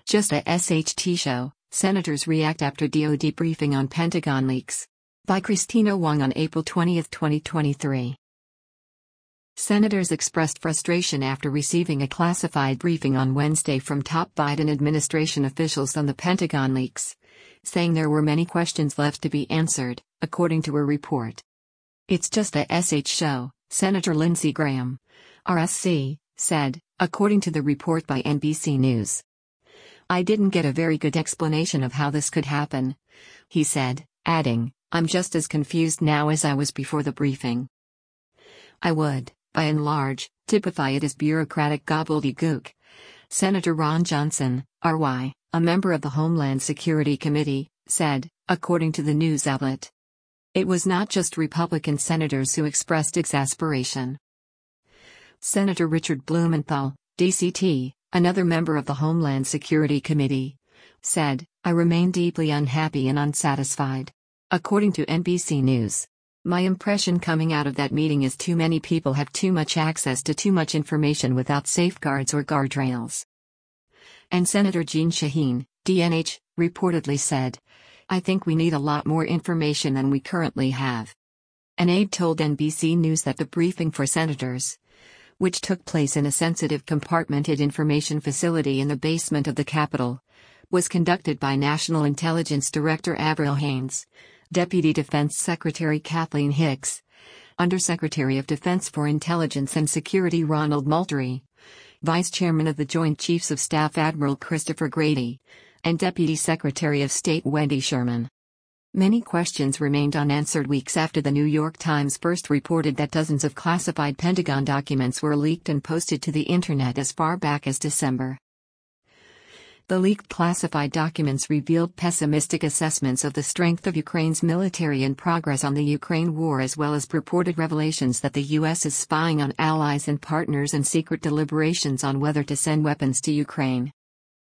Just a SHT show, senators react after DoD briefing on Pentagon leaks. By Christina Wong on April 20, 2023. Senators expressed frustration after receiving a classified briefing on Wednesday from top Biden administration officials on the Pentagon leaks, saying there were many questions left to be answered, according to a report. It's just a SH show, Senator Lindsey Graham, RSC, said, according to the report by NBC News. I didn't get a very good explanation of how this could happen, he said, adding, I'm just as confused now as I was before the briefing. I would, by and large, typify it as bureaucratic gobbledygook. Senator Ron Johnson, RY, a member of the Homeland Security Committee, said, according to the news outlet. It was not just Republican senators who expressed exasperation. Senator Richard Blumenthal, DCT, another member of the Homeland Security Committee, said, I remain deeply unhappy and unsatisfied. According to NBC News. My impression coming out of that meeting is too many people have too much access to too much information without safeguards or guardrails. And Senator Jeanne Shaheen, DNH, reportedly said, I think we need a lot more information than we currently have. An aide told NBC News that the briefing for senators, which took place in a sensitive compartmented information facility in the basement of the Capitol, was conducted by National Intelligence Director Avril Haines, Deputy Defense Secretary Kathleen Hicks, Undersecretary of Defense for Intelligence and Security Ronald Moultrie, Vice Chairman of the Joint Chiefs of Staff Admiral Christopher Grady, and Deputy Secretary of State Wendy Sherman. Many questions remained unanswered weeks after the New York Times first reported that dozens of classified Pentagon documents were leaked and posted to the internet as far back as December. The leaked classified documents revealed pessimistic assessments of the strength of Ukraine's military and progress on the Ukraine war, as well as purported revelations that the U.S. is spying on allies and partners and secret deliberations on whether to send weapons to Ukraine.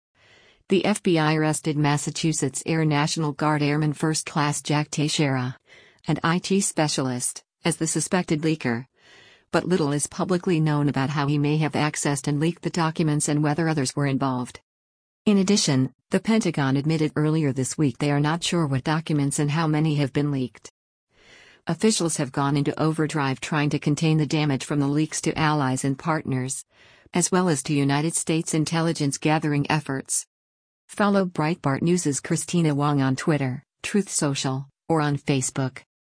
The FBI arrested Massachusetts Air National Guard Airman First Class Jack Teixeira, an IT specialist, as the suspected leaker. But little is publicly known about how he may have accessed and leaked the documents and whether others were involved. In addition, the Pentagon admitted earlier this week they are not sure what documents and how many have been leaked. Officials have gone into overdrive trying to contain the damage from the leaks to allies and partners, as well as to United States intelligence gathering efforts. Follow Breitbart News' Christina Wong on Twitter, Truth Social, or on Facebook.